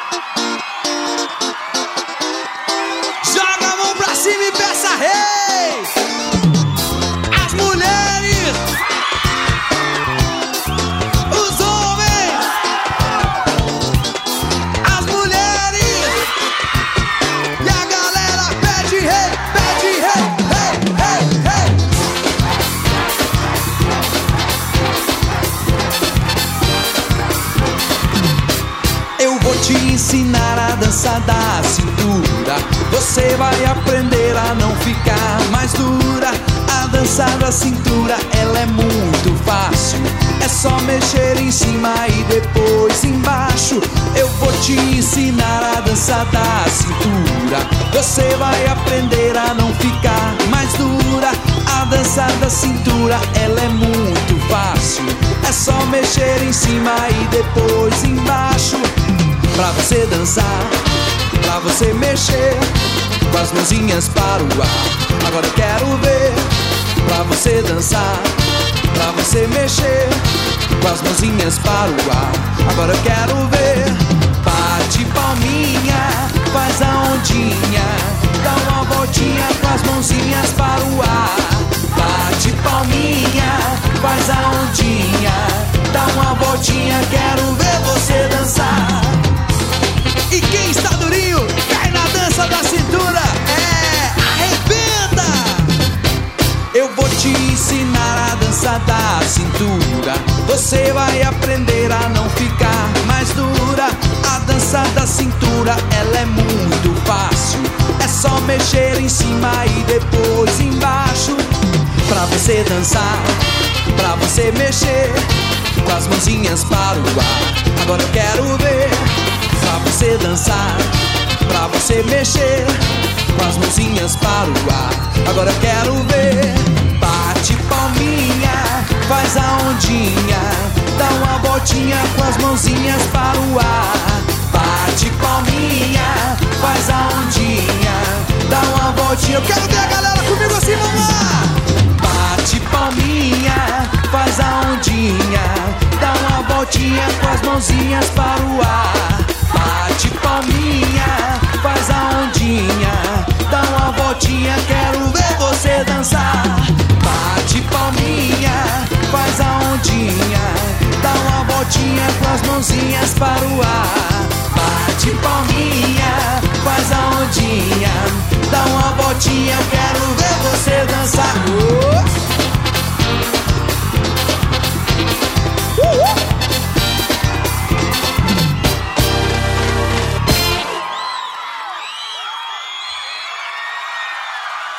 Joga a mão pra cima e peça rei. As mulheres, os homens, as mulheres e a galera pede rei, rei, rei, rei. Eu vou te ensinar a dança da cintura. Você vai aprender a não ficar mais dura. A dança da cintura, ela é muito fácil. É só mexer em cima e depois embaixo. Eu vou te ensinar a dança da cintura. Você vai aprender a não ficar mais dura. A dança da cintura, ela é muito fácil. É só mexer em cima e depois embaixo. Pra você dançar, pra você mexer com as mãozinhas para o ar. Agora eu quero ver. Pra você dançar, pra você mexer com as mãozinhas para o ar. Agora eu quero ver. Bate palminha, faz a ondinha, dá uma voltinha com as mãozinhas para o ar. Bate palminha, faz a ondinha, dá uma voltinha, quero ver você dançar. E quem está durinho, cai na dança da cintura. Arrebenta! Eu vou te ensinar a dança da cintura. Você vai aprender a não ficar mais dura. A dança da cintura, ela é muito fácil. É só mexer em cima e depois embaixo. Pra você dançar, pra você mexer com as mãozinhas para o ar. Agora eu quero ver. Pra você dançar, pra você mexer com as mãozinhas para o ar. Agora eu quero ver. Bate palminha, faz a ondinha, dá uma voltinha com as mãozinhas para o ar. Bate palminha, faz a ondinha, dá uma voltinha. Eu quero ver a galera comigo assim, vamos lá. Bate palminha, faz a ondinha, dá uma voltinha com as mãozinhas para o ar. Bate palminha, faz a ondinha, dá uma voltinha, quero ver você dançar. Bate palminha, faz a ondinha, dá uma voltinha com as mãozinhas para o ar. Bate palminha, faz a ondinha, dá uma voltinha, quero